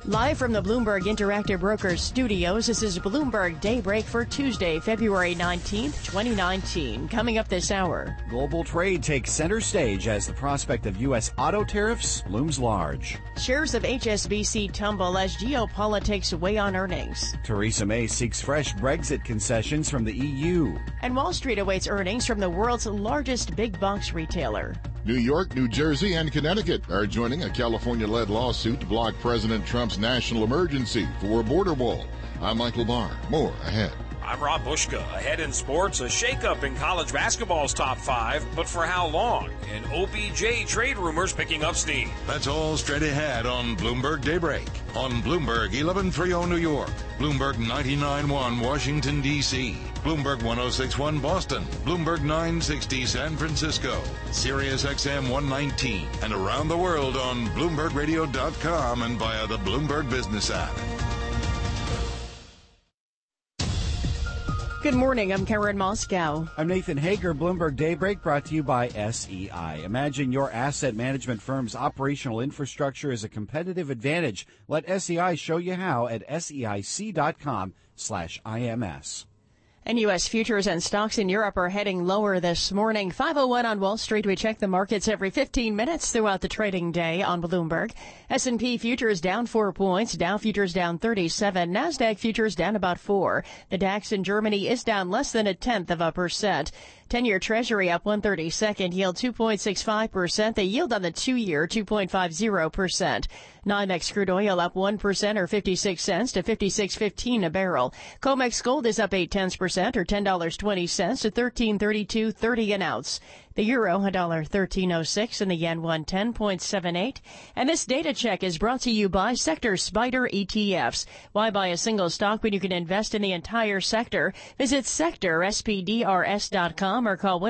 Live from the Bloomberg Interactive Brokers studios, this is Bloomberg Daybreak for Tuesday, February 19th, 2019. Coming up this hour. Global trade takes center stage as the prospect of U.S. auto tariffs looms large. Shares of HSBC tumble as geopolitics weigh on earnings. Theresa May seeks fresh Brexit concessions from the EU. And Wall Street awaits earnings from the world's largest big box retailer. New York, New Jersey, and Connecticut are joining a California-led lawsuit to block President Trump's national emergency for a border wall. I'm Michael Barr. More ahead. I'm Rob Bushka. Ahead in sports, a shakeup in college basketball's top five, but for how long? And OBJ trade rumors picking up steam. That's all straight ahead on Bloomberg Daybreak. On Bloomberg 1130 New York, Bloomberg 99.1 Washington, D.C., Bloomberg 106.1 Boston, Bloomberg 960 San Francisco, Sirius XM 119, and around the world on BloombergRadio.com and via the Bloomberg Business app. Good morning, I'm Karen Moscow. I'm Nathan Hager. Bloomberg Daybreak brought to you by SEI. Imagine your asset management firm's operational infrastructure is a competitive advantage. Let SEI show you how at SEIC.com/IMS. And U.S. futures and stocks in Europe are heading lower this morning. 5:01 on Wall Street. We check the markets every 15 minutes throughout the trading day on Bloomberg. S&P futures down 4 points. Dow futures down 37. NASDAQ futures down about 4. The DAX in Germany is down less than 0.1%. 10-year Treasury up 1/32, yield 2.65%. The yield on the 2-year, 2.50%. NYMEX crude oil up 1% or 56 cents to 56.15 a barrel. COMEX gold is up 0.8% or $10.20 to $13.32.30 an ounce. The euro, $1.1306, and the yen, 110.78. And this data check is brought to you by Sector Spider ETFs. Why buy a single stock when you can invest in the entire sector? Visit sectorspdrs.com or call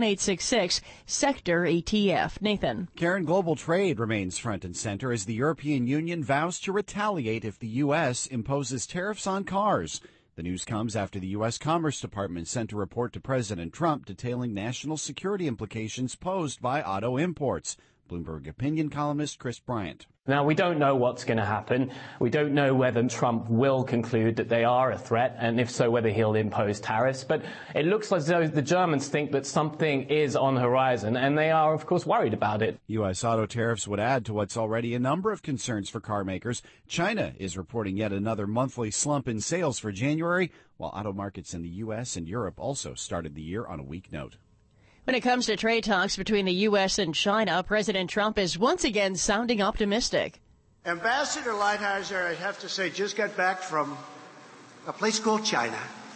1-866-SECTOR-ETF. Nathan. Karen, global trade remains front and center as the European Union vows to retaliate if the U.S. imposes tariffs on cars. The news comes after the U.S. Commerce Department sent a report to President Trump detailing national security implications posed by auto imports. Bloomberg opinion columnist Chris Bryant. Now, we don't know what's going to happen. We don't know whether Trump will conclude that they are a threat, and if so, whether he'll impose tariffs. But it looks as though the Germans think that something is on the horizon, and they are, of course, worried about it. U.S. auto tariffs would add to what's already a number of concerns for car makers. China is reporting yet another monthly slump in sales for January, while auto markets in the U.S. and Europe also started the year on a weak note. When it comes to trade talks between the U.S. and China, President Trump is once again sounding optimistic. Ambassador Lighthizer, I have to say, just got back from a place called China.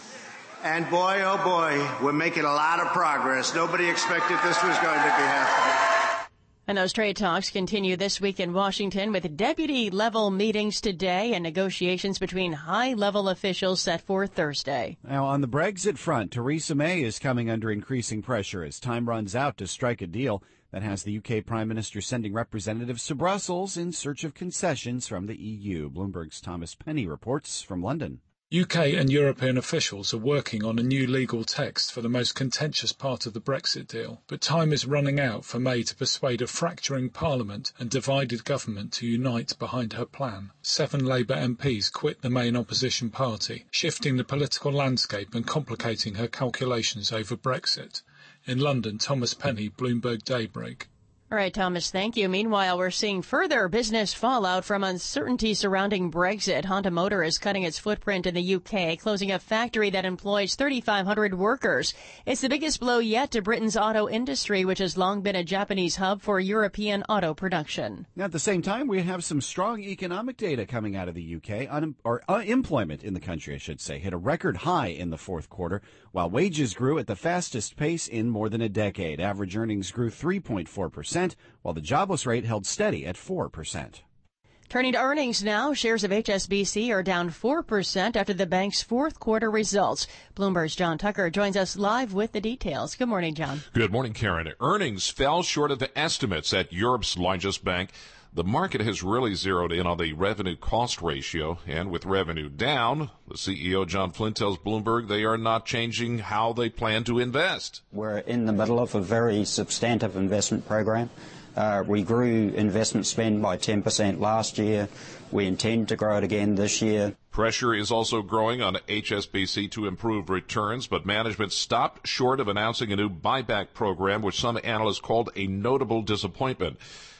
And boy, oh boy, we're making a lot of progress. Nobody expected this was going to be happening. And those trade talks continue this week in Washington with deputy-level meetings today and negotiations between high-level officials set for Thursday. Now, on the Brexit front, Theresa May is coming under increasing pressure as time runs out to strike a deal that has the UK Prime Minister sending representatives to Brussels in search of concessions from the EU. Bloomberg's Thomas Penny reports from London. UK and European officials are working on a new legal text for the most contentious part of the Brexit deal, but time is running out for May to persuade a fracturing Parliament and divided government to unite behind her plan. 7 Labour MPs quit the main opposition party, shifting the political landscape and complicating her calculations over Brexit. In London, Thomas Penny, Bloomberg Daybreak. All right, Thomas, thank you. Meanwhile, we're seeing further business fallout from uncertainty surrounding Brexit. Honda Motor is cutting its footprint in the UK, closing a factory that employs 3,500 workers. It's the biggest blow yet to Britain's auto industry, which has long been a Japanese hub for European auto production. Now, at the same time, we have some strong economic data coming out of the UK. Unemployment in the country, I should say, hit a record high in the fourth quarter, while wages grew at the fastest pace in more than a decade. Average earnings grew 3.4%. While the jobless rate held steady at 4%. Turning to earnings now, shares of HSBC are down 4% after the bank's fourth quarter results. Bloomberg's John Tucker joins us live with the details. Good morning, John. Good morning, Karen. Earnings fell short of the estimates at Europe's largest bank. The market has really zeroed in on the revenue-cost ratio, and with revenue down, the CEO, John Flynn, tells Bloomberg they are not changing how they plan to invest. We're in the middle of a very substantive investment program. We grew investment spend by 10% last year. We intend to grow it again this year. Pressure is also growing on HSBC to improve returns, but management stopped short of announcing a new buyback program, which some analysts called a notable disappointment.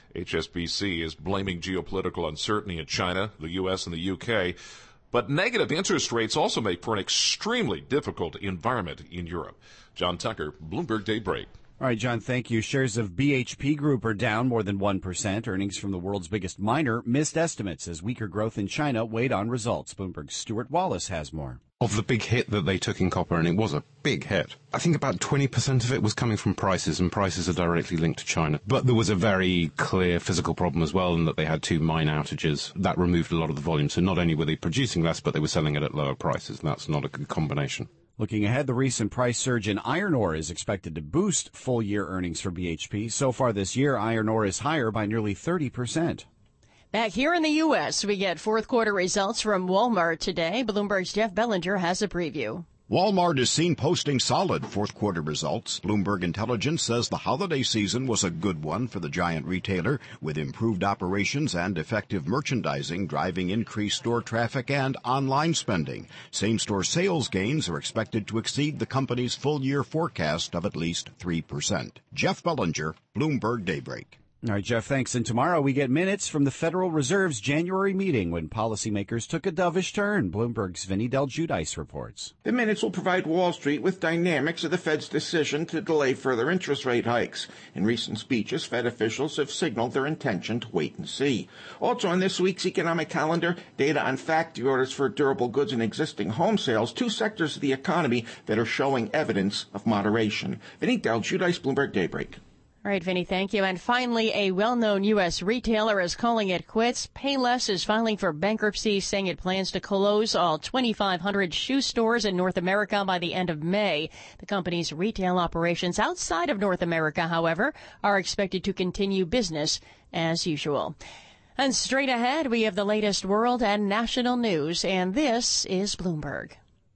HSBC is blaming geopolitical uncertainty in China, the U.S., and the U.K., but negative interest rates also make for an extremely difficult environment in Europe. John Tucker, Bloomberg Daybreak. All right, John, thank you. Shares of BHP Group are down more than 1%. Earnings from the world's biggest miner missed estimates as weaker growth in China weighed on results. Bloomberg's Stuart Wallace has more. Of the big hit that they took in copper, and it was a big hit, I think about 20% of it was coming from prices, and prices are directly linked to China. But there was a very clear physical problem as well, in that they had 2 mine outages. That removed a lot of the volume. So not only were they producing less, but they were selling it at lower prices, and that's not a good combination. Looking ahead, the recent price surge in iron ore is expected to boost full-year earnings for BHP. So far this year, iron ore is higher by nearly 30%. Back here in the U.S., we get fourth quarter results from Walmart today. Bloomberg's Jeff Bellinger has a preview. Walmart is seen posting solid fourth quarter results. Bloomberg Intelligence says the holiday season was a good one for the giant retailer, with improved operations and effective merchandising driving increased store traffic and online spending. Same-store sales gains are expected to exceed the company's full-year forecast of at least 3%. Jeff Bellinger, Bloomberg Daybreak. All right, Jeff, thanks. And tomorrow we get minutes from the Federal Reserve's January meeting when policymakers took a dovish turn. Bloomberg's Vinny Del Giudice reports. The minutes will provide Wall Street with dynamics of the Fed's decision to delay further interest rate hikes. In recent speeches, Fed officials have signaled their intention to wait and see. Also on this week's economic calendar, data on factory orders for durable goods and existing home sales, 2 sectors of the economy that are showing evidence of moderation. Vinny Del Giudice, Bloomberg Daybreak. All right, Vinny, thank you. And finally, a well-known U.S. retailer is calling it quits. Payless is filing for bankruptcy, saying it plans to close all 2,500 shoe stores in North America by the end of May. The company's retail operations outside of North America, however, are expected to continue business as usual. And straight ahead, we have the latest world and national news, and this is Bloomberg.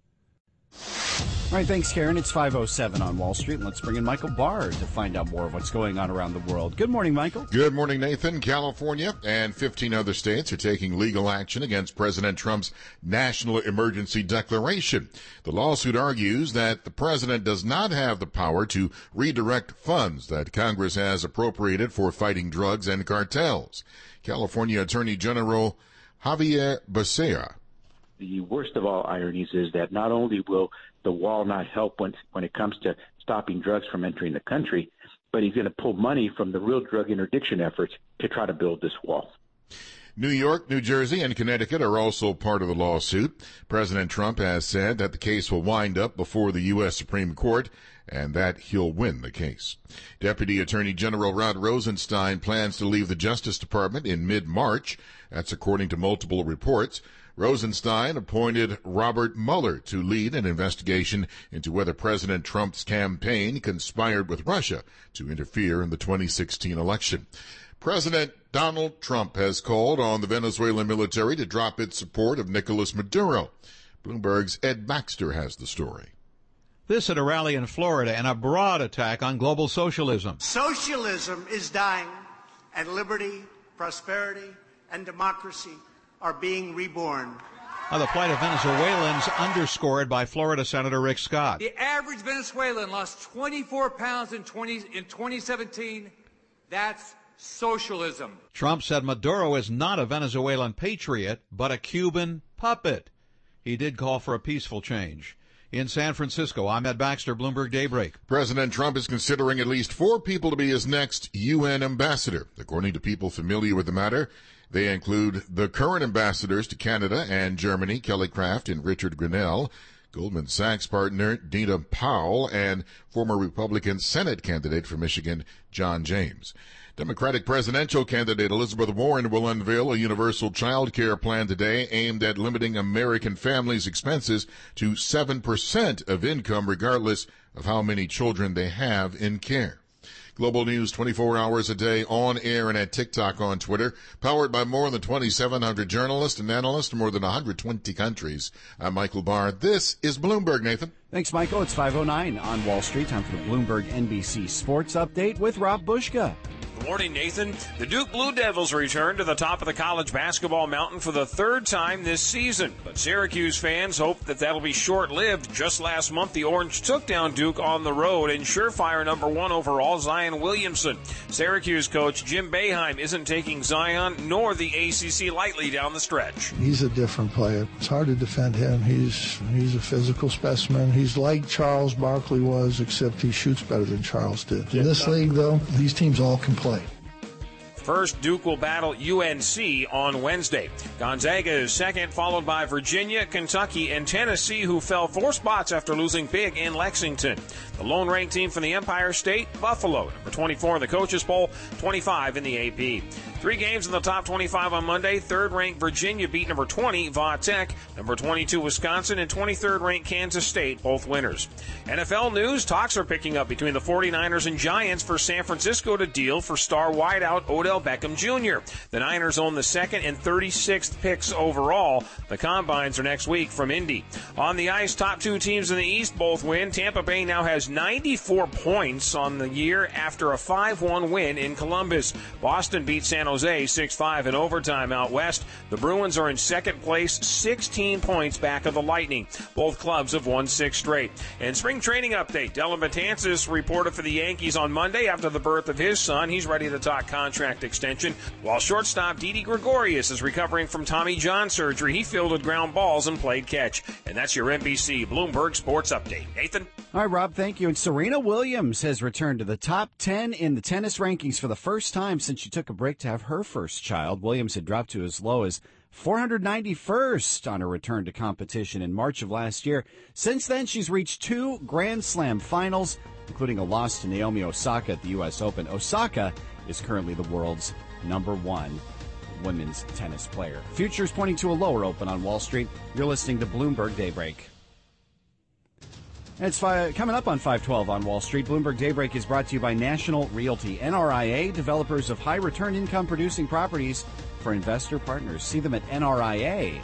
All right, thanks, Karen. It's 5:07 on Wall Street, and let's bring in Michael Barr to find out more of what's going on around the world. Good morning, Michael. Good morning, Nathan. California and 15 other states are taking legal action against President Trump's national emergency declaration. The lawsuit argues that the president does not have the power to redirect funds that Congress has appropriated for fighting drugs and cartels. California Attorney General Javier Becerra. The worst of all ironies is that not only will the wall not help when it comes to stopping drugs from entering the country, but he's going to pull money from the real drug interdiction efforts to try to build this wall. New York, New Jersey, and Connecticut are also part of the lawsuit. President Trump has said that the case will wind up before the U.S. Supreme Court and that he'll win the case. Deputy Attorney General Rod Rosenstein plans to leave the Justice Department in mid-March. That's according to multiple reports. Rosenstein appointed Robert Mueller to lead an investigation into whether President Trump's campaign conspired with Russia to interfere in the 2016 election. President Donald Trump has called on the Venezuelan military to drop its support of Nicolas Maduro. Bloomberg's Ed Baxter has the story. This at a rally in Florida and a broad attack on global socialism. Socialism is dying, and liberty, prosperity, and democracy are being reborn. The plight of Venezuelans underscored by Florida Senator Rick Scott. The average Venezuelan lost 24 pounds in 2017. That's socialism. Trump said Maduro is not a Venezuelan patriot, but a Cuban puppet. He did call for a peaceful change. In San Francisco, I'm Ed Baxter, Bloomberg Daybreak. President Trump is considering at least 4 people to be his next UN ambassador. According to people familiar with the matter, they include the current ambassadors to Canada and Germany, Kelly Craft and Richard Grenell, Goldman Sachs partner Dina Powell, and former Republican Senate candidate for Michigan, John James. Democratic presidential candidate Elizabeth Warren will unveil a universal child care plan today aimed at limiting American families' expenses to 7% of income, regardless of how many children they have in care. Global News 24 hours a day on air and at TikTok on Twitter, powered by more than 2,700 journalists and analysts in more than 120 countries. I'm Michael Barr. This is Bloomberg, Nathan. Thanks, Michael. It's 5:09 on Wall Street. Time for the Bloomberg NBC Sports Update with Rob Bushka. Good morning, Nathan. The Duke Blue Devils return to the top of the college basketball mountain for the third time this season. But Syracuse fans hope that that'll be short-lived. Just last month, the Orange took down Duke on the road and surefire number 1 overall, Zion Williamson. Syracuse coach Jim Boeheim isn't taking Zion nor the ACC lightly down the stretch. He's a different player. It's hard to defend him. He's a physical specimen. He's like Charles Barkley was, except he shoots better than Charles did. In this league, though, these teams all can play. First, Duke will battle UNC on Wednesday. Gonzaga is second, followed by Virginia, Kentucky, and Tennessee, who fell 4 spots after losing big in Lexington. The lone ranked team from the Empire State, Buffalo, number 24 in the coaches poll, 25 in the AP. 3 games in the top 25 on Monday. Third-ranked Virginia beat number 20, Va Tech, number 22, Wisconsin, and 23rd-ranked Kansas State, both winners. NFL news, talks are picking up between the 49ers and Giants for San Francisco to deal for star wideout Odell Beckham Jr. The Niners own the 2nd and 36th picks overall. The combines are next week from Indy. On the ice, top 2 teams in the East both win. Tampa Bay now has 94 points on the year after a 5-1 win in Columbus. Boston beat San Jose 6-5 in overtime out west. The Bruins are in second place, 16 points back of the Lightning. Both clubs have won 6 straight. And spring training update. Dellin Betances reported for the Yankees on Monday after the birth of his son. He's ready to talk contract extension, while shortstop Didi Gregorius is recovering from Tommy John surgery. He fielded ground balls and played catch. And that's your NBC Bloomberg Sports Update. Nathan? All right, Rob, thank you. And Serena Williams has returned to the top 10 in the tennis rankings for the first time since she took a break to have her first child. Williams had dropped to as low as 491st on her return to competition in March of last year. Since then, she's reached 2 Grand Slam finals, including a loss to Naomi Osaka at the U.S. Open. Osaka is currently the world's number 1 women's tennis player. Futures pointing to a lower open on Wall Street. You're listening to Bloomberg Daybreak. It's coming up on 512 on Wall Street. Bloomberg Daybreak is brought to you by National Realty, NRIA, developers of high-return income-producing properties for investor partners. See them at nria.net.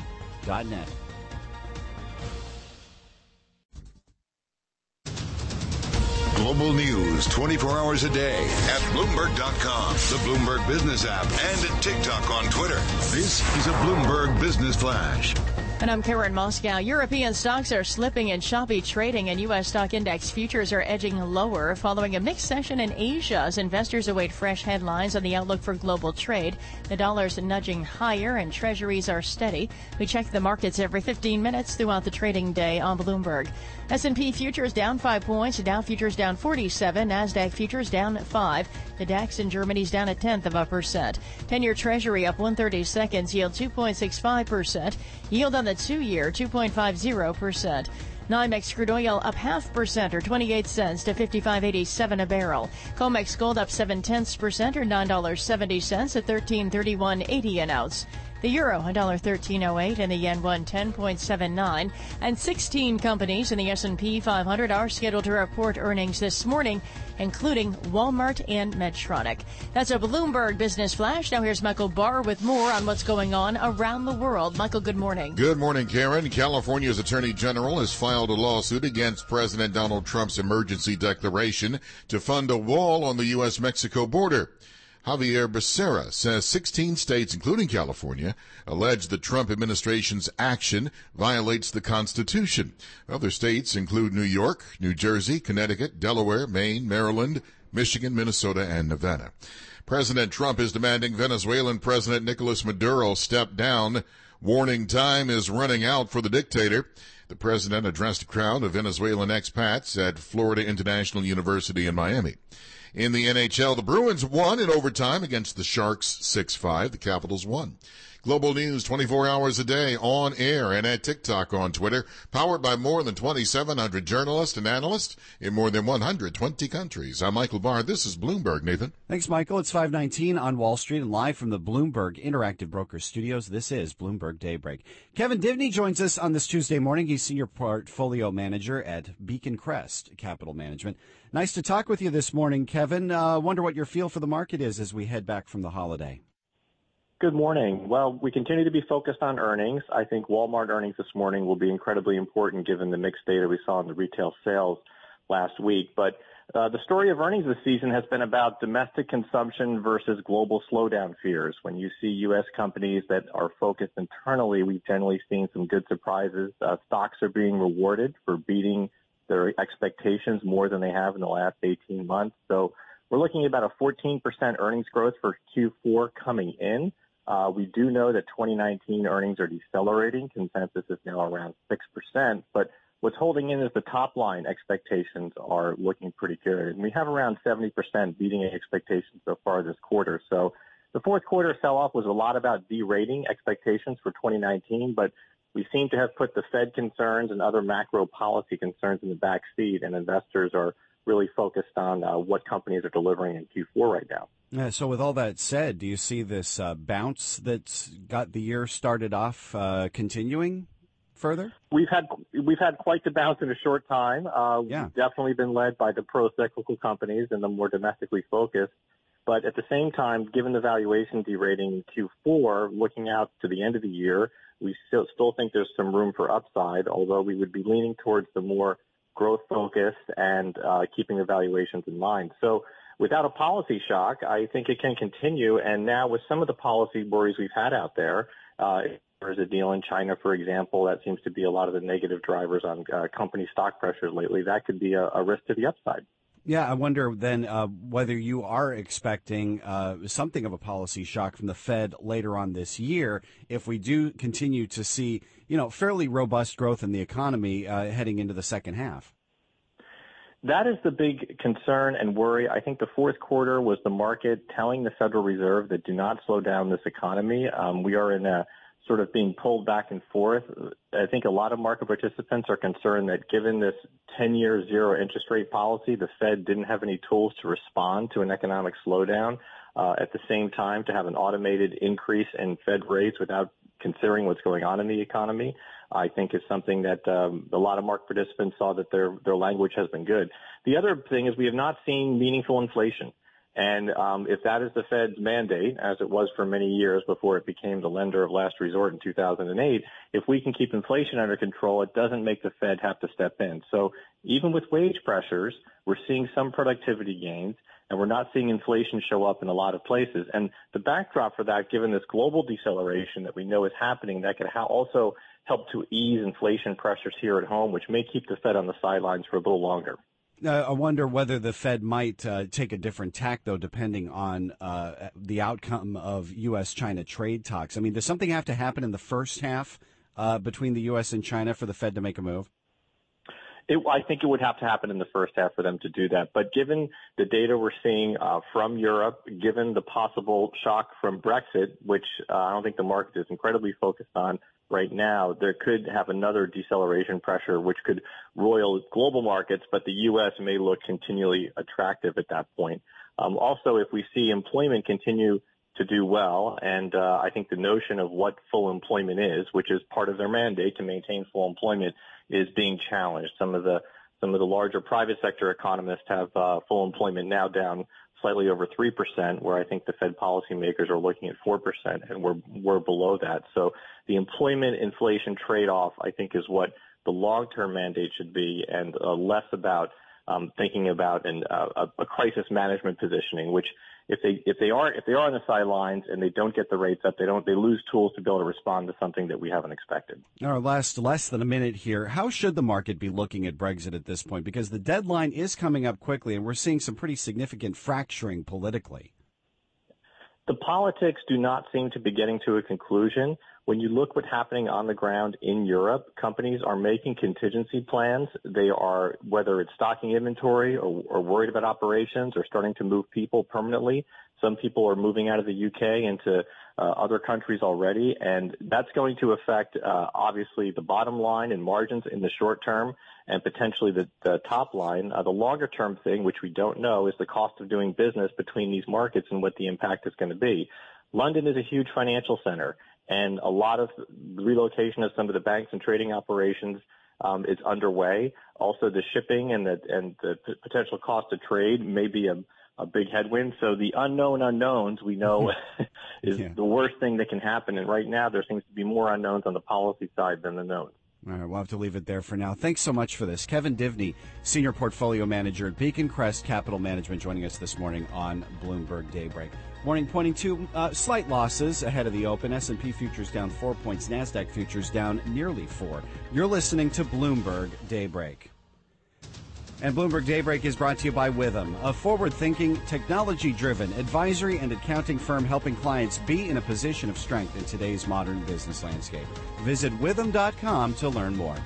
Global news 24 hours a day at Bloomberg.com, the Bloomberg Business app, and at TikTok on Twitter. This is a Bloomberg Business Flash. And I'm Karen Moscow. European stocks are slipping in choppy trading, and U.S. stock index futures are edging lower following a mixed session in Asia as investors await fresh headlines on the outlook for global trade. The dollar's nudging higher and treasuries are steady. We check the markets every 15 minutes throughout the trading day on Bloomberg. S&P futures down 5 points. Dow futures down 47. NASDAQ futures down 5. The DAX in Germany's down 0.1%. 10-year treasury up 1/30 seconds, yield 2.65%. Yield on the 2-year, 2.50%. NYMEX crude oil up 0.5% or 28 cents to $55.87 a barrel. COMEX gold up 0.7% or $9.70 at $13.31.80 an ounce. The euro, $1.1308, and the yen, 110.79. And 16 companies in the S&P 500 are scheduled to report earnings this morning, including Walmart and Medtronic. That's a Bloomberg Business Flash. Now here's Michael Barr with more on what's going on around the world. Michael, good morning. Good morning, Karen. California's Attorney General has filed a lawsuit against President Donald Trump's emergency declaration to fund a wall on the U.S.-Mexico border. Javier Becerra says 16 states, including California, allege the Trump administration's action violates the Constitution. Other states include New York, New Jersey, Connecticut, Delaware, Maine, Maryland, Michigan, Minnesota, and Nevada. President Trump is demanding Venezuelan President Nicolas Maduro step down, warning time is running out for the dictator. The president addressed a crowd of Venezuelan expats at Florida International University in Miami. In the NHL, the Bruins won in overtime against the Sharks 6-5. The Capitals won. Global news 24 hours a day on air and at TikTok on Twitter, powered by more than 2,700 journalists and analysts in more than 120 countries. I'm Michael Barr. This is Bloomberg, Nathan. Thanks, Michael. It's 5:19 on Wall Street and live from the Bloomberg Interactive Brokers Studios. This is Bloomberg Daybreak. Kevin Divney joins us on this Tuesday morning. He's Senior Portfolio Manager at Beacon Crest Capital Management. Nice to talk with you this morning, Kevin. Wonder what your feel for the market is as we head back from the holiday. Good morning. Well, we continue to be focused on earnings. I think Walmart earnings this morning will be incredibly important given the mixed data we saw in the retail sales last week. But The story of earnings this season has been about domestic consumption versus global slowdown fears. When you see U.S. companies that are focused internally, we've generally seen some good surprises. Stocks are being rewarded for beating their expectations more than they have in the last 18 months. So we're looking at about a 14% earnings growth for Q4 coming in. We do know that 2019 earnings are decelerating. Consensus is now around 6%, but what's holding in is the top line expectations are looking pretty good. And we have around 70% beating expectations so far this quarter. So the fourth quarter sell-off was a lot about derating expectations for 2019, but we seem to have put the Fed concerns and other macro policy concerns in the back seat, and investors are really focused on what companies are delivering in Q4 right now. So with all that said, do you see this bounce that's got the year started off continuing further? We've had quite the bounce in a short time. We've definitely been led by the pro-cyclical companies and the more domestically focused. But at the same time, given the valuation derating in Q4, looking out to the end of the year, we still think there's some room for upside, although we would be leaning towards the more growth focused and keeping the valuations in mind. So without a policy shock, I think it can continue. And now with some of the policy worries we've had out there, there's a deal in China, for example, that seems to be a lot of the negative drivers on company stock pressures lately. That could be a risk to the upside. Yeah, I wonder then whether you are expecting something of a policy shock from the Fed later on this year if we do continue to see, fairly robust growth in the economy heading into the second half. That is the big concern and worry. I think the fourth quarter was the market telling the Federal Reserve that do not slow down this economy. We are in a sort of being pulled back and forth. I think a lot of market participants are concerned that given this 10-year zero interest rate policy, the Fed didn't have any tools to respond to an economic slowdown. At the same time, to have an automated increase in Fed rates without considering what's going on in the economy, I think is something that a lot of market participants saw that their language has been good. The other thing is we have not seen meaningful inflation. And if that is the Fed's mandate, as it was for many years before it became the lender of last resort in 2008, if we can keep inflation under control, it doesn't make the Fed have to step in. So even with wage pressures, we're seeing some productivity gains, and we're not seeing inflation show up in a lot of places. And the backdrop for that, given this global deceleration that we know is happening, that could also help to ease inflation pressures here at home, which may keep the Fed on the sidelines for a little longer. I wonder whether the Fed might take a different tack, though, depending on the outcome of U.S.-China trade talks. I mean, does something have to happen in the first half between the U.S. and China for the Fed to make a move? I think it would have to happen in the first half for them to do that. But given the data we're seeing from Europe, given the possible shock from Brexit, which I don't think the market is incredibly focused on right now, there could have another deceleration pressure, which could roil global markets, but the U.S. may look continually attractive at that point. Also, if we see employment continue to do well, and I think the notion of what full employment is, which is part of their mandate to maintain full employment, is being challenged. Some of the larger private sector economists have full employment now down slightly over 3%, where I think the Fed policymakers are looking at 4%, and we're below that. So the employment inflation trade-off, I think, is what the long-term mandate should be, and less about thinking about a crisis management positioning, which if they are on the sidelines and they don't get the rates up, they lose tools to be able to respond to something that we haven't expected. Our less than a minute here. How should the market be looking at Brexit at this point? Because the deadline is coming up quickly, and we're seeing some pretty significant fracturing politically. The politics do not seem to be getting to a conclusion. When you look what's happening on the ground in Europe, companies are making contingency plans. They are, whether it's stocking inventory or worried about operations or starting to move people permanently. Some people are moving out of the UK into other countries already, and that's going to affect, obviously, the bottom line and margins in the short term and potentially the top line. The longer term thing, which we don't know, is the cost of doing business between these markets and what the impact is going to be. London is a huge financial center, and a lot of relocation of some of the banks and trading operations is underway. Also, the shipping and the potential cost of trade may be a big headwind. So the unknown unknowns we know is the worst thing that can happen. And right now there seems to be more unknowns on the policy side than the knowns. All right, we'll have to leave it there for now. Thanks so much for this. Kevin Divney, Senior Portfolio Manager at Beacon Crest Capital Management, joining us this morning on Bloomberg Daybreak. Morning pointing to slight losses ahead of the open. S&P futures down 4 points. NASDAQ futures down nearly 4. You're listening to Bloomberg Daybreak. And Bloomberg Daybreak is brought to you by Witham, a forward-thinking, technology-driven advisory and accounting firm helping clients be in a position of strength in today's modern business landscape. Visit witham.com to learn more.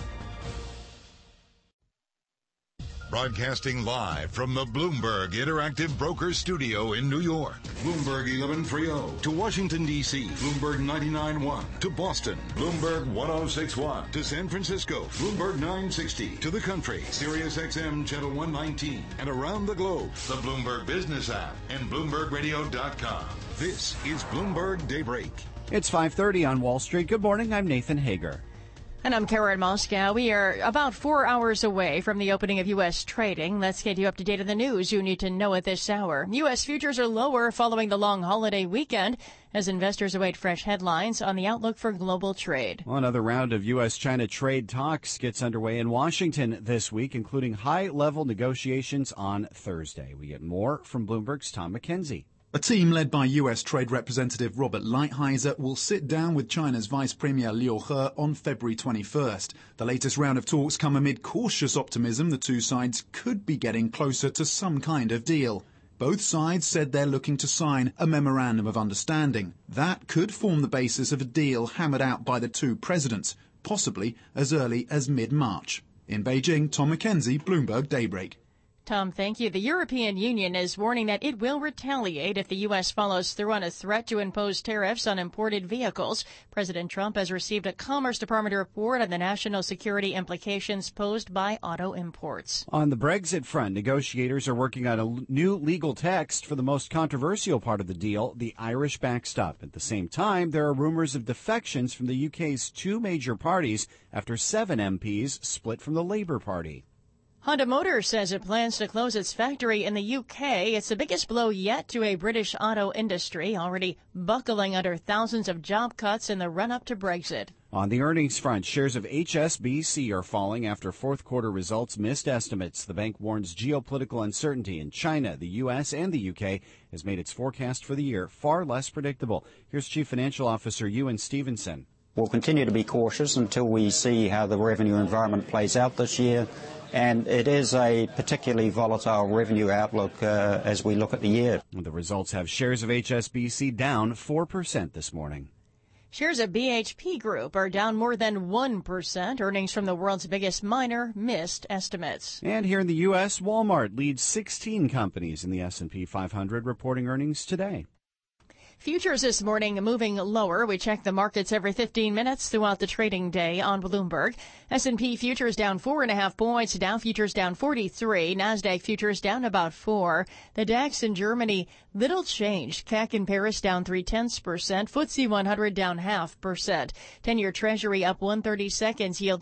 Broadcasting live from the Bloomberg Interactive Brokers Studio in New York. Bloomberg 1130 to Washington, D.C. Bloomberg 99.1 to Boston. Bloomberg 106.1 to San Francisco. Bloomberg 960 to the country. Sirius XM Channel 119 and around the globe. The Bloomberg Business app and BloombergRadio.com. This is Bloomberg Daybreak. It's 5:30 on Wall Street. Good morning. I'm Nathan Hager. And I'm Karen Moscow. We are about 4 hours away from the opening of U.S. trading. Let's get you up to date on the news you need to know at this hour. U.S. futures are lower following the long holiday weekend as investors await fresh headlines on the outlook for global trade. Well, another round of U.S.-China trade talks gets underway in Washington this week, including high-level negotiations on Thursday. We get more from Bloomberg's Tom McKenzie. A team led by U.S. Trade Representative Robert Lighthizer will sit down with China's Vice Premier Liu He on February 21st. The latest round of talks come amid cautious optimism the two sides could be getting closer to some kind of deal. Both sides said they're looking to sign a memorandum of understanding. That could form the basis of a deal hammered out by the two presidents, possibly as early as mid-March. In Beijing, Tom McKenzie, Bloomberg Daybreak. Tom, thank you. The European Union is warning that it will retaliate if the U.S. follows through on a threat to impose tariffs on imported vehicles. President Trump has received a Commerce Department report on the national security implications posed by auto imports. On the Brexit front, negotiators are working on a new legal text for the most controversial part of the deal, the Irish backstop. At the same time, there are rumors of defections from the UK's two major parties after 7 MPs split from the Labour Party. Honda Motors says it plans to close its factory in the UK. It's the biggest blow yet to a British auto industry, already buckling under thousands of job cuts in the run-up to Brexit. On the earnings front, shares of HSBC are falling after fourth quarter results missed estimates. The bank warns geopolitical uncertainty in China, the U.S., and the UK has made its forecast for the year far less predictable. Here's Chief Financial Officer Ewan Stevenson. We'll continue to be cautious until we see how the revenue environment plays out this year. And it is a particularly volatile revenue outlook as we look at the year. The results have shares of HSBC down 4% this morning. Shares of BHP Group are down more than 1%. Earnings from the world's biggest miner missed estimates. And here in the U.S., Walmart leads 16 companies in the S&P 500 reporting earnings today. Futures this morning moving lower. We check the markets every 15 minutes throughout the trading day on Bloomberg. S&P futures down 4.5 points. Dow futures down 43. NASDAQ futures down about 4. The DAX in Germany, little changed. CAC in Paris down 0.3%. FTSE 100 down 0.5%. 10-year Treasury up 1/30 seconds. Yield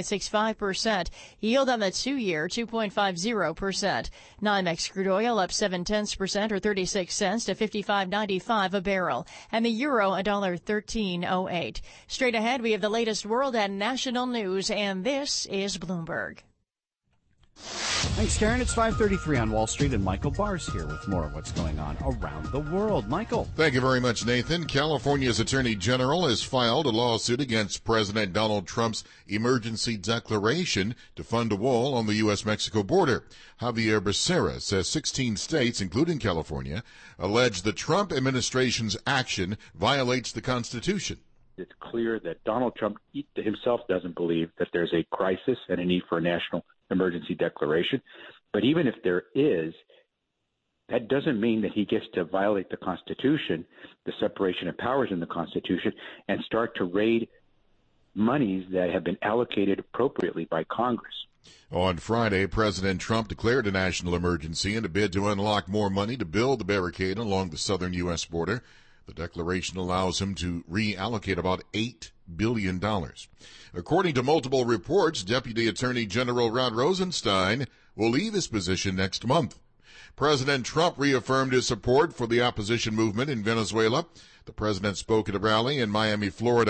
2.65%. Yield on the 2-year 2.50%. NYMEX crude oil up 0.7% or 36 cents to 55.95 a barrel, and the euro $1.1308. Straight ahead, we have the latest world and national news, and this is Bloomberg. Thanks, Karen. It's 5:33 on Wall Street, and Michael Barr's here with more of what's going on around the world. Michael. Thank you very much, Nathan. California's Attorney General has filed a lawsuit against President Donald Trump's emergency declaration to fund a wall on the U.S.-Mexico border. Javier Becerra says 16 states, including California, allege the Trump administration's action violates the Constitution. It's clear that Donald Trump himself doesn't believe that there's a crisis and a need for a national emergency declaration. But even if there is, that doesn't mean that he gets to violate the Constitution, the separation of powers in the Constitution, and start to raid monies that have been allocated appropriately by Congress. On Friday, President Trump declared a national emergency in a bid to unlock more money to build the barricade along the southern U.S. border. The declaration allows him to reallocate about $8 billion. According to multiple reports, Deputy Attorney General Rod Rosenstein will leave his position next month. President Trump reaffirmed his support for the opposition movement in Venezuela. The president spoke at a rally in Miami, Florida,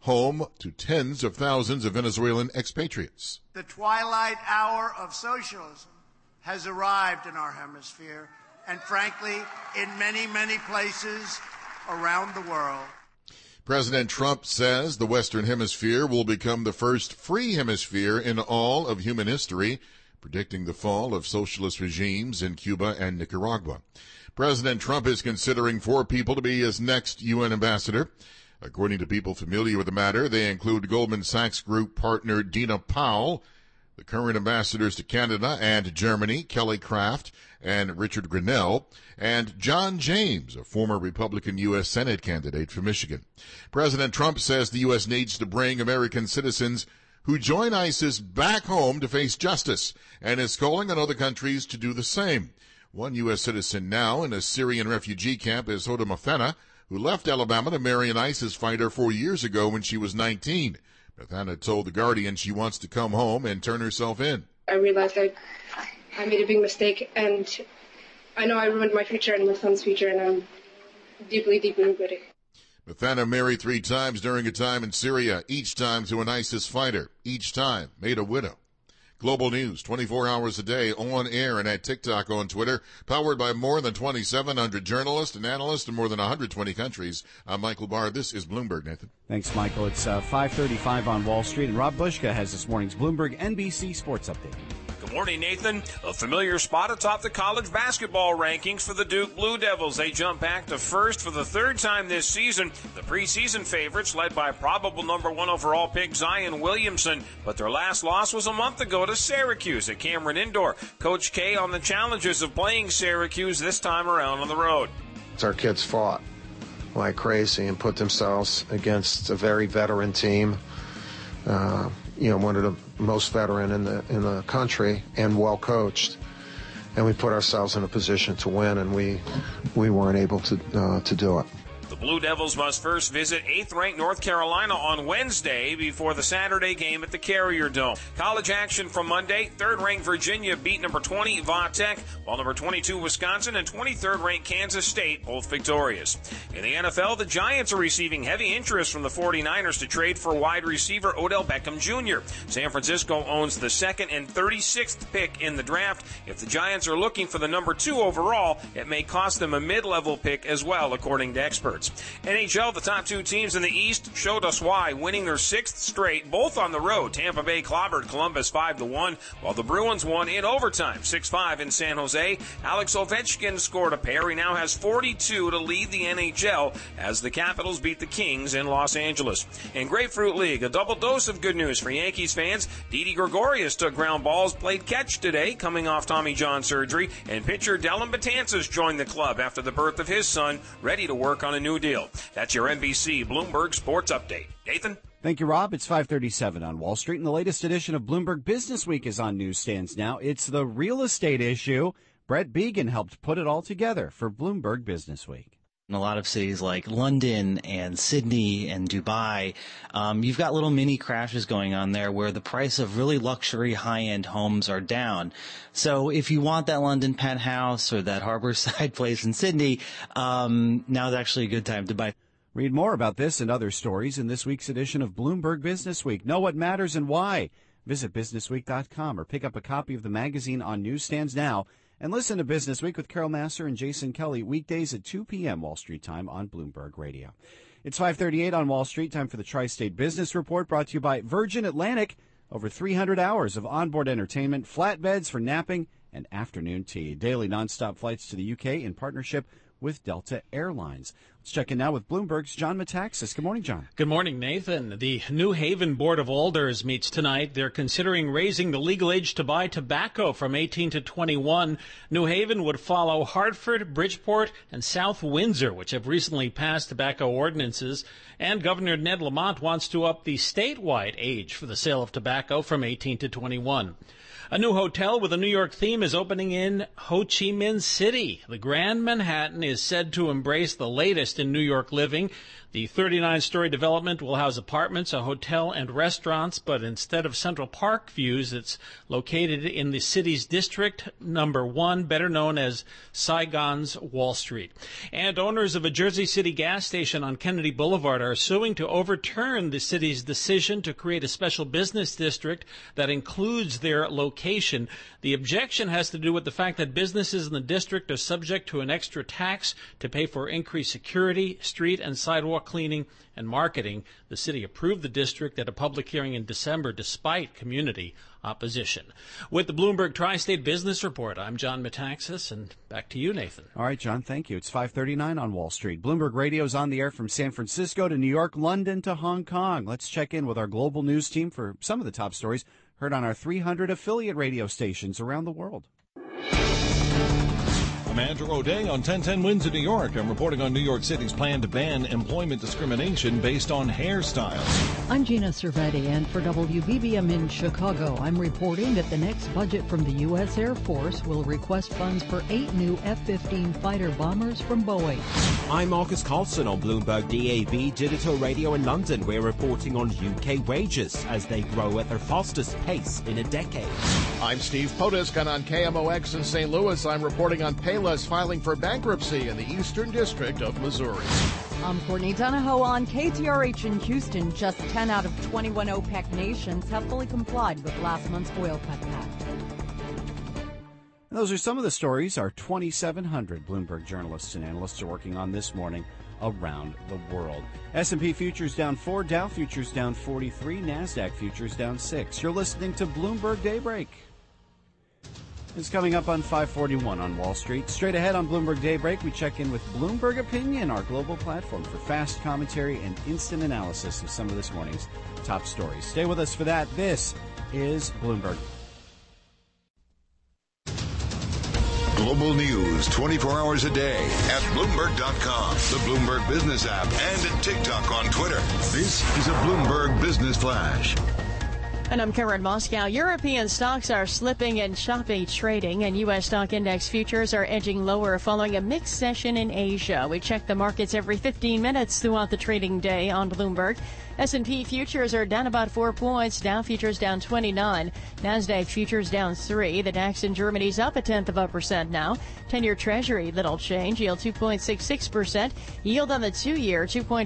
home to tens of thousands of Venezuelan expatriates. The twilight hour of socialism has arrived in our hemisphere, and frankly, in many, many places around the world. President Trump says the Western Hemisphere will become the first free hemisphere in all of human history, predicting the fall of socialist regimes in Cuba and Nicaragua. President Trump is considering 4 people to be his next UN ambassador. According to people familiar with the matter, they include Goldman Sachs Group partner Dina Powell, the current ambassadors to Canada and Germany, Kelly Craft and Richard Grenell, and John James, a former Republican U.S. Senate candidate for Michigan. President Trump says the U.S. needs to bring American citizens who join ISIS back home to face justice, and is calling on other countries to do the same. One U.S. citizen now in a Syrian refugee camp is Hoda Methana, who left Alabama to marry an ISIS fighter 4 years ago when she was 19. Methana told The Guardian she wants to come home and turn herself in. I realized I made a big mistake, and I know I ruined my future and my son's future, and I'm deeply, deeply regretting. Methana married 3 times during a time in Syria, each time to an ISIS fighter, each time made a widow. Global News, 24 hours a day, on air and at TikTok, on Twitter, powered by more than 2,700 journalists and analysts in more than 120 countries. I'm Michael Barr. This is Bloomberg, Nathan. Thanks, Michael. It's 5:35 on Wall Street, and Rob Bushka has this morning's Bloomberg NBC Sports Update. Good morning, Nathan. A familiar spot atop the college basketball rankings for the Duke Blue Devils. They jump back to first for the 3rd time this season. The preseason favorites, led by probable number 1 overall pick Zion Williamson, but their last loss was a month ago to Syracuse at Cameron Indoor. Coach K on the challenges of playing Syracuse this time around on the road. Our kids fought like crazy and put themselves against a very veteran team. One of the most veteran in the country and well coached, and we put ourselves in a position to win, and we weren't able to do it. The Blue Devils must first visit 8th-ranked North Carolina on Wednesday before the Saturday game at the Carrier Dome. College action from Monday. 3rd-ranked Virginia beat number 20 Va Tech, while number 22 Wisconsin and 23rd-ranked Kansas State both victorious. In the NFL, the Giants are receiving heavy interest from the 49ers to trade for wide receiver Odell Beckham Jr. San Francisco owns the 2nd and 36th pick in the draft. If the Giants are looking for the number 2 overall, it may cost them a mid-level pick as well, according to experts. NHL, the top 2 teams in the East showed us why, winning their 6th straight, both on the road. Tampa Bay clobbered Columbus 5-1, while the Bruins won in overtime 6-5 in San Jose. Alex Ovechkin scored a pair. He now has 42 to lead the NHL as the Capitals beat the Kings in Los Angeles. In Grapefruit League, a double dose of good news for Yankees fans. Didi Gregorius took ground balls, played catch today, coming off Tommy John surgery, and pitcher Dellin Betances joined the club after the birth of his son, ready to work on a new deal. That's your NBC Bloomberg Sports Update. Nathan? Thank you, Rob. It's 5:37 on Wall Street, and the latest edition of Bloomberg Business Week is on newsstands now. It's the real estate issue. Brett Began helped put it all together for Bloomberg Business Week. In a lot of cities like London and Sydney and Dubai, you've got little mini crashes going on there where the price of really luxury high-end homes are down. So if you want that London penthouse or that Harborside place in Sydney, now's actually a good time to buy. Read more about this and other stories in this week's edition of Bloomberg Business Week. Know what matters and why. Visit businessweek.com or pick up a copy of the magazine on newsstands now. And listen to Business Week with Carol Massar and Jason Kelly weekdays at 2 p.m. Wall Street time on Bloomberg Radio. It's 5:38 on Wall Street. Time for the Tri-State Business Report, brought to you by Virgin Atlantic. Over 300 hours of onboard entertainment, flatbeds for napping, and afternoon tea. Daily nonstop flights to the UK in partnership with Delta Airlines. Let's check in now with Bloomberg's John Metaxas. Good morning, John. Good morning, Nathan. The New Haven Board of Alders meets tonight. They're considering raising the legal age to buy tobacco from 18 to 21. New Haven would follow Hartford, Bridgeport, and South Windsor, which have recently passed tobacco ordinances. And Governor Ned Lamont wants to up the statewide age for the sale of tobacco from 18 to 21. A new hotel with a New York theme is opening in Ho Chi Minh City. The Grand Manhattan is said to embrace the latest in New York living. The 39-story development will house apartments, a hotel, and restaurants, but instead of Central Park views, it's located in the city's District Number 1, better known as Saigon's Wall Street. And owners of a Jersey City gas station on Kennedy Boulevard are suing to overturn the city's decision to create a special business district that includes their location. The objection has to do with the fact that businesses in the district are subject to an extra tax to pay for increased security, street and sidewalk cleaning, and marketing. The city approved the district at a public hearing in December despite community opposition. With the Bloomberg Tri-State Business Report, I'm John Metaxas, and back to you, Nathan. All right, John, thank you. It's 5:39 on Wall Street. Bloomberg Radio is on the air from San Francisco to New York, London to Hong Kong. Let's check in with our global news team for some of the top stories heard on our 300 affiliate radio stations around the world. I'm Andrew O'Day on 1010 Wins in New York. I'm reporting on New York City's plan to ban employment discrimination based on hairstyles. I'm Gina Cervetti, and for WBBM in Chicago, I'm reporting that the next budget from the U.S. Air Force will request funds for 8 new F-15 fighter bombers from Boeing. I'm Marcus Carlson on Bloomberg DAB Digital Radio in London. We're reporting on UK wages as they grow at their fastest pace in a decade. I'm Steve Potisk, and on KMOX in St. Louis, I'm reporting on Payless filing for bankruptcy in the Eastern District of Missouri. I'm Courtney Donahoe on KTRH in Houston. Just 10 out of 21 OPEC nations have fully complied with last month's oil cut pact. And those are some of the stories our 2,700 Bloomberg journalists and analysts are working on this morning around the world. S&P futures down 4, Dow futures down 43, NASDAQ futures down 6. You're listening to Bloomberg Daybreak. It's coming up on 541 on Wall Street. Straight ahead on Bloomberg Daybreak, we check in with Bloomberg Opinion, our global platform for fast commentary and instant analysis of some of this morning's top stories. Stay with us for that. This is Bloomberg. Global news 24 hours a day at Bloomberg.com, the Bloomberg Business app, and at TikTok on Twitter. This is a Bloomberg Business Flash. And I'm Karen Moscow. European stocks are slipping in choppy trading, and U.S. stock index futures are edging lower following a mixed session in Asia. We check the markets every 15 minutes throughout the trading day on Bloomberg. S&P futures are down about 4 points. Dow futures down 29. NASDAQ futures down 3. The DAX in Germany's up 0.1% now. 10-year Treasury, little change. Yield 2.66%. Yield on the 2-year,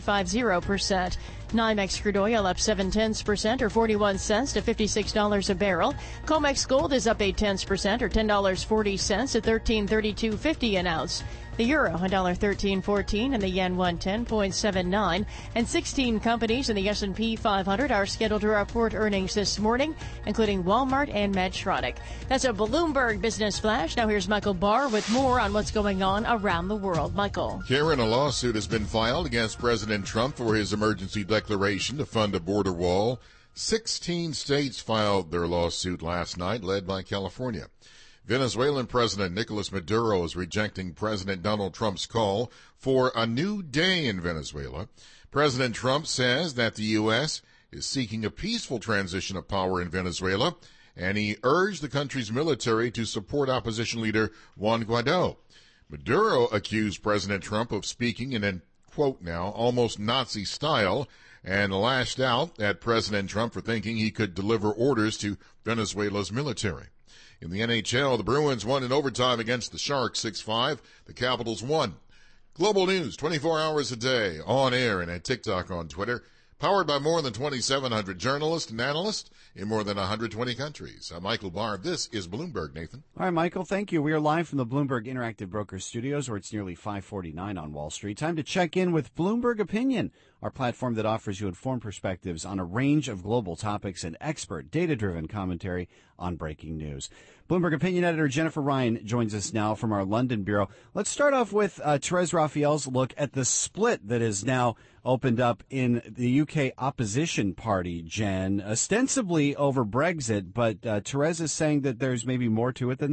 2.50%. NYMEX crude oil up 0.7% or 41 cents to $56 a barrel. COMEX gold is up 0.8% or $10.40 to $13.3250 an ounce. The euro, $1.1314, and the yen, 110.79. And 16 companies in the S&P 500 are scheduled to report earnings this morning, including Walmart and Medtronic. That's a Bloomberg Business Flash. Now here's Michael Barr with more on what's going on around the world. Michael. Karen, a lawsuit has been filed against President Trump for his emergency declaration to fund a border wall. 16 states filed their lawsuit last night, led by California. Venezuelan President Nicolas Maduro is rejecting President Donald Trump's call for a new day in Venezuela. President Trump says that the U.S. is seeking a peaceful transition of power in Venezuela, and he urged the country's military to support opposition leader Juan Guaido. Maduro accused President Trump of speaking in an, quote now, almost Nazi style, and lashed out at President Trump for thinking he could deliver orders to Venezuela's military. In the NHL, the Bruins won in overtime against the Sharks 6-5. The Capitals won. Global news 24 hours a day, on air and at TikTok on Twitter. Powered by more than 2,700 journalists and analysts in more than 120 countries. I'm Michael Barr. This is Bloomberg, Nathan. All right, Michael, thank you. We are live from the Bloomberg Interactive Brokers Studios, where it's nearly 5:49 on Wall Street. Time to check in with Bloomberg Opinion, our platform that offers you informed perspectives on a range of global topics and expert, data-driven commentary on breaking news. Bloomberg Opinion editor Jennifer Ryan joins us now from our London bureau. Let's start off with Therese Raphael's look at the split that is now opened up in the UK opposition party, Jen, ostensibly over Brexit, but Therese is saying that there's maybe more to it than that?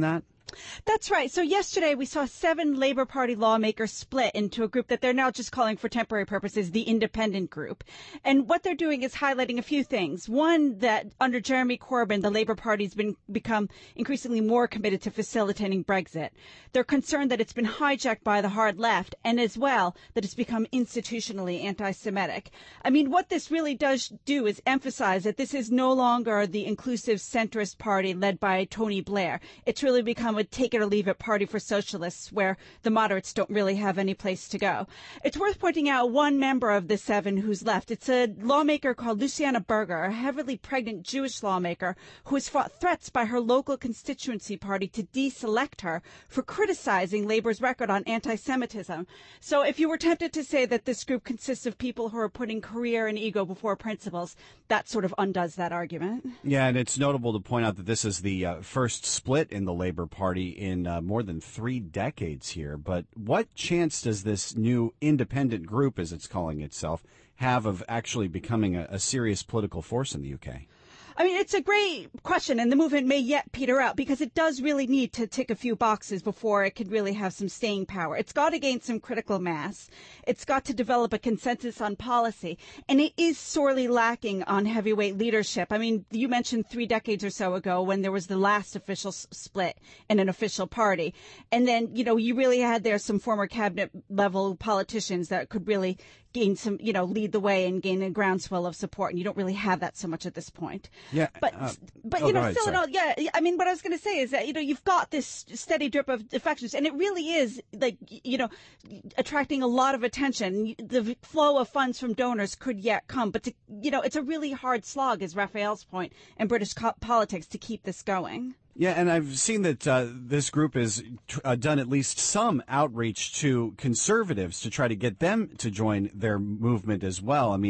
That's right. So yesterday we saw 7 Labour Party lawmakers split into a group that they're now just calling for temporary purposes the independent group. And what they're doing is highlighting a few things. One, that under Jeremy Corbyn, the Labour Party's become increasingly more committed to facilitating Brexit. They're concerned that it's been hijacked by the hard left, and as well that it's become institutionally anti-Semitic. I mean, what this really does do is emphasize that this is no longer the inclusive centrist party led by Tony Blair. It's really become a take it or leave it party for socialists where the moderates don't really have any place to go. It's worth pointing out one member of the 7 who's left. It's a lawmaker called Luciana Berger, a heavily pregnant Jewish lawmaker who has fought threats by her local constituency party to deselect her for criticizing Labour's record on anti-Semitism. So if you were tempted to say that this group consists of people who are putting career and ego before principles, that sort of undoes that argument. Yeah, and it's notable to point out that this is the first split in the Labour Party in more than 3 decades here. But what chance does this new independent group, as it's calling itself, have of actually becoming a serious political force in the UK? I mean, it's a great question, and the movement may yet peter out because it does really need to tick a few boxes before it could really have some staying power. It's got to gain some critical mass. It's got to develop a consensus on policy, and it is sorely lacking on heavyweight leadership. I mean, you mentioned 3 decades or so ago when there was the last official split in an official party. And then, you really had there some former cabinet level politicians that could really gain some, lead the way and gain a groundswell of support. And you don't really have that so much at this point. Yeah. But still in all, yeah, I mean, what I was going to say is that, you've got this steady drip of defections, and it really is like, attracting a lot of attention. The flow of funds from donors could yet come, but it's a really hard slog, as Raphael's point, in British politics to keep this going. Yeah, and I've seen that this group has done at least some outreach to conservatives to try to get them to join their movement as well. I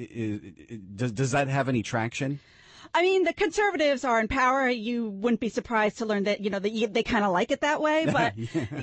mean, does that have any traction? I mean, the conservatives are in power. You wouldn't be surprised to learn that, they kind of like it that way. But,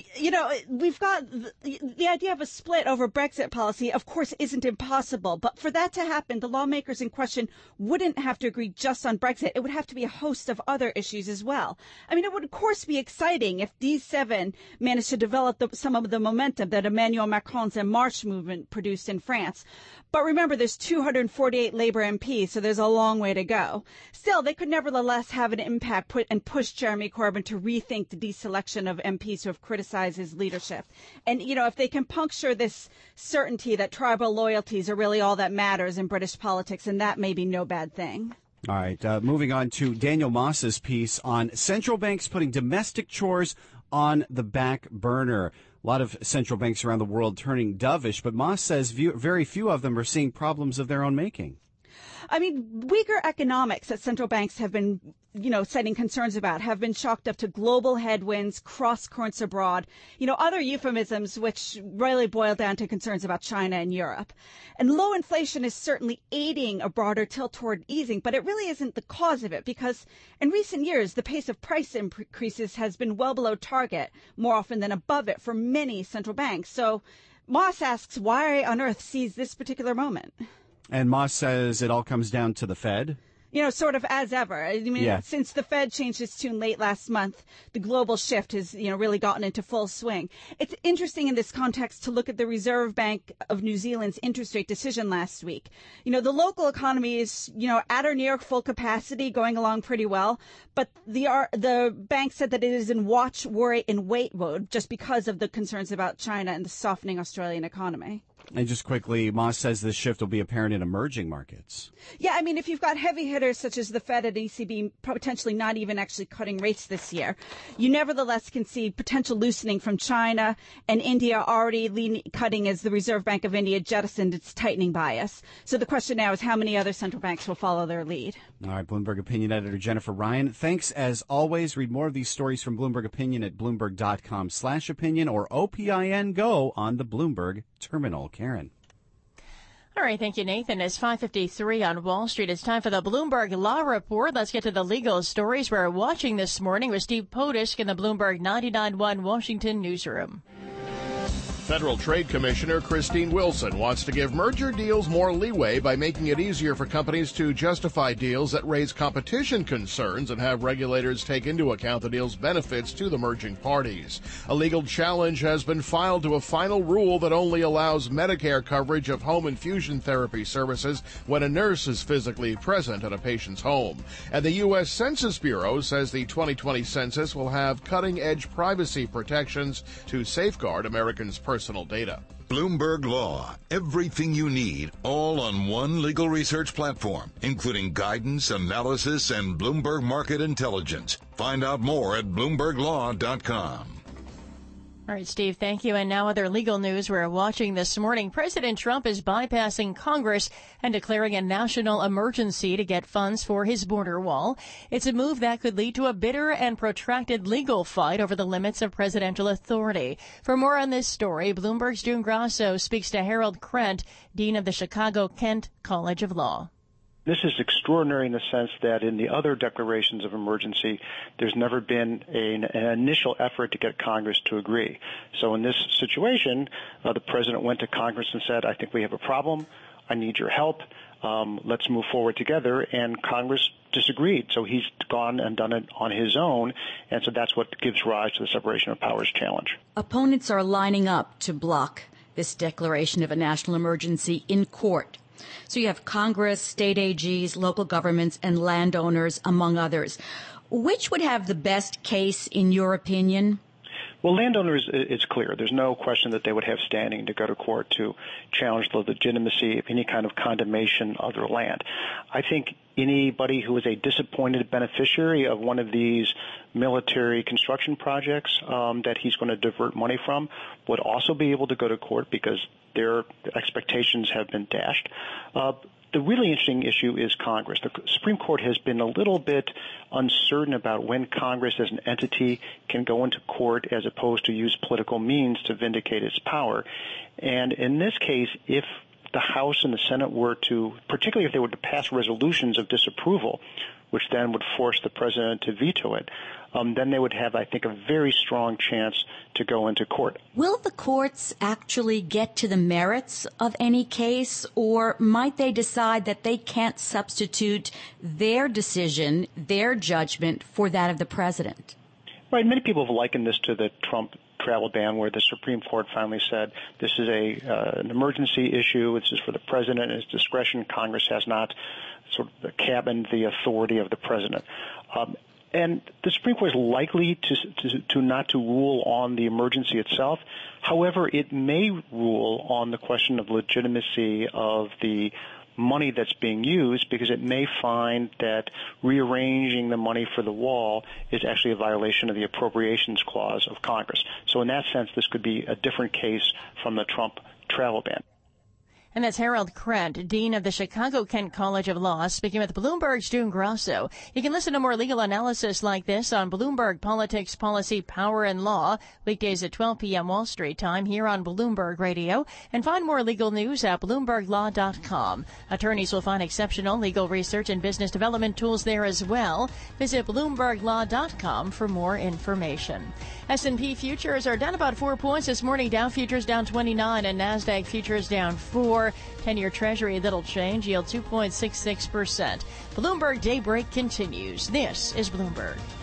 we've got the idea of a split over Brexit policy, of course, isn't impossible. But for that to happen, the lawmakers in question wouldn't have to agree just on Brexit. It would have to be a host of other issues as well. I mean, it would, of course, be exciting if these 7 managed to develop some of the momentum that Emmanuel Macron's En Marche movement produced in France. But remember, there's 248 Labour MPs, so there's a long way to go. Still, they could nevertheless have an impact and push Jeremy Corbyn to rethink the deselection of MPs who have criticized his leadership. And, if they can puncture this certainty that tribal loyalties are really all that matters in British politics, and that may be no bad thing. All right, moving on to Daniel Moss's piece on central banks putting domestic chores on the back burner. A lot of central banks around the world turning dovish, but Moss says very few of them are seeing problems of their own making. I mean, weaker economics that central banks have been, citing concerns about have been chalked up to global headwinds, cross currents abroad, other euphemisms which really boil down to concerns about China and Europe. And low inflation is certainly aiding a broader tilt toward easing, but it really isn't the cause of it because in recent years, the pace of price increases has been well below target, more often than above it for many central banks. So Moss asks, why on earth seize this particular moment? And Moss says it all comes down to the Fed. Sort of as ever. I mean, Since the Fed changed its tune late last month, the global shift has, really gotten into full swing. It's interesting in this context to look at the Reserve Bank of New Zealand's interest rate decision last week. The local economy is, at or near full capacity, going along pretty well. But the bank said that it is in watch, worry, and wait mode just because of the concerns about China and the softening Australian economy. And just quickly, Moss says this shift will be apparent in emerging markets. Yeah, I mean, if you've got heavy hitters such as the Fed and ECB potentially not even actually cutting rates this year, you nevertheless can see potential loosening from China and India already cutting as the Reserve Bank of India jettisoned its tightening bias. So the question now is how many other central banks will follow their lead. All right, Bloomberg Opinion Editor Jennifer Ryan. Thanks as always. Read more of these stories from Bloomberg Opinion at Bloomberg.com/opinion or OPIN Go on the Bloomberg Terminal. Karen. All right, thank you, Nathan. It's 5:53 on Wall Street. It's time for the Bloomberg Law Report. Let's get to the legal stories we're watching this morning with Steve Potusk in the Bloomberg 99.1 Washington newsroom. Federal Trade Commissioner Christine Wilson wants to give merger deals more leeway by making it easier for companies to justify deals that raise competition concerns and have regulators take into account the deal's benefits to the merging parties. A legal challenge has been filed to a final rule that only allows Medicare coverage of home infusion therapy services when a nurse is physically present at a patient's home. And the U.S. Census Bureau says the 2020 census will have cutting-edge privacy protections to safeguard Americans' personal data. Bloomberg Law. Everything you need, all on one legal research platform, including guidance, analysis, and Bloomberg Market Intelligence. Find out more at BloombergLaw.com. All right, Steve, thank you. And now other legal news we're watching this morning. President Trump is bypassing Congress and declaring a national emergency to get funds for his border wall. It's a move that could lead to a bitter and protracted legal fight over the limits of presidential authority. For more on this story, Bloomberg's June Grasso speaks to Harold Krent, Dean of the Chicago-Kent College of Law. This is extraordinary in the sense that in the other declarations of emergency, there's never been an initial effort to get Congress to agree. So in this situation, the president went to Congress and said, I think we have a problem. I need your help. Let's move forward together. And Congress disagreed. So he's gone and done it on his own. And so that's what gives rise to the separation of powers challenge. Opponents are lining up to block this declaration of a national emergency in court. So you have Congress, state AGs, local governments, and landowners, among others. Which would have the best case, in your opinion? Well, landowners, it's clear. There's no question that they would have standing to go to court to challenge the legitimacy of any kind of condemnation of their land. I think anybody who is a disappointed beneficiary of one of these military construction projects that he's going to divert money from would also be able to go to court because their expectations have been dashed. The really interesting issue is Congress. The Supreme Court has been a little bit uncertain about when Congress as an entity can go into court as opposed to use political means to vindicate its power. And in this case, if the House and the Senate were to, particularly if they were to pass resolutions of disapproval, which then would force the president to veto it, then they would have, I think, a very strong chance to go into court. Will the courts actually get to the merits of any case, or might they decide that they can't substitute their decision, their judgment, for that of the president? Right. Many people have likened this to the Trump travel ban, where the Supreme Court finally said this is an emergency issue. This is for the president and his discretion. Congress has not sort of cabined the authority of the president. And the Supreme Court is likely to not to rule on the emergency itself. However, it may rule on the question of legitimacy of the money that's being used, because it may find that rearranging the money for the wall is actually a violation of the appropriations clause of Congress. So in that sense, this could be a different case from the Trump travel ban. And that's Harold Krent, Dean of the Chicago-Kent College of Law, speaking with Bloomberg's June Grasso. You can listen to more legal analysis like this on Bloomberg Politics, Policy, Power, and Law, weekdays at 12 p.m. Wall Street time here on Bloomberg Radio. And find more legal news at BloombergLaw.com. Attorneys will find exceptional legal research and business development tools there as well. Visit BloombergLaw.com for more information. S&P futures are down about 4 points this morning. Dow futures down 29 and NASDAQ futures down 4. 10-year Treasury, little change, yield 2.66%. Bloomberg Daybreak continues. This is Bloomberg.